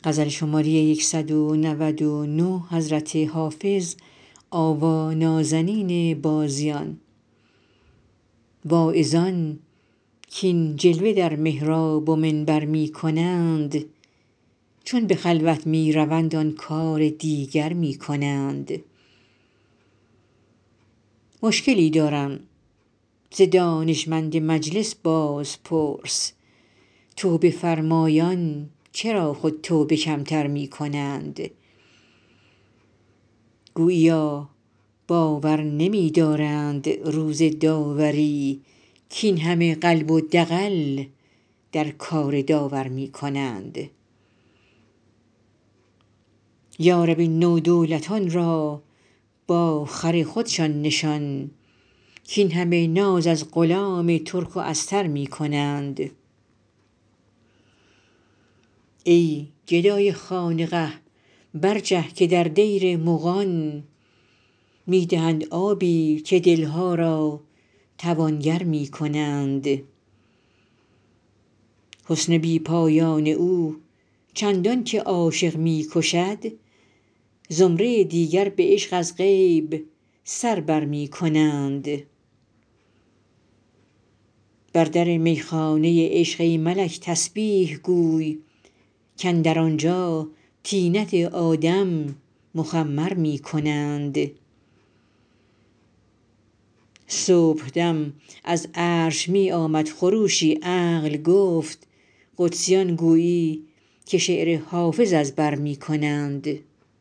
واعظان کاین جلوه در محراب و منبر می کنند چون به خلوت می روند آن کار دیگر می کنند مشکلی دارم ز دانشمند مجلس باز پرس توبه فرمایان چرا خود توبه کمتر می کنند گوییا باور نمی دارند روز داوری کاین همه قلب و دغل در کار داور می کنند یا رب این نودولتان را با خر خودشان نشان کاین همه ناز از غلام ترک و استر می کنند ای گدای خانقه برجه که در دیر مغان می دهند آبی که دل ها را توانگر می کنند حسن بی پایان او چندان که عاشق می کشد زمره دیگر به عشق از غیب سر بر می کنند بر در میخانه عشق ای ملک تسبیح گوی کاندر آن جا طینت آدم مخمر می کنند صبحدم از عرش می آمد خروشی عقل گفت قدسیان گویی که شعر حافظ از بر می کنند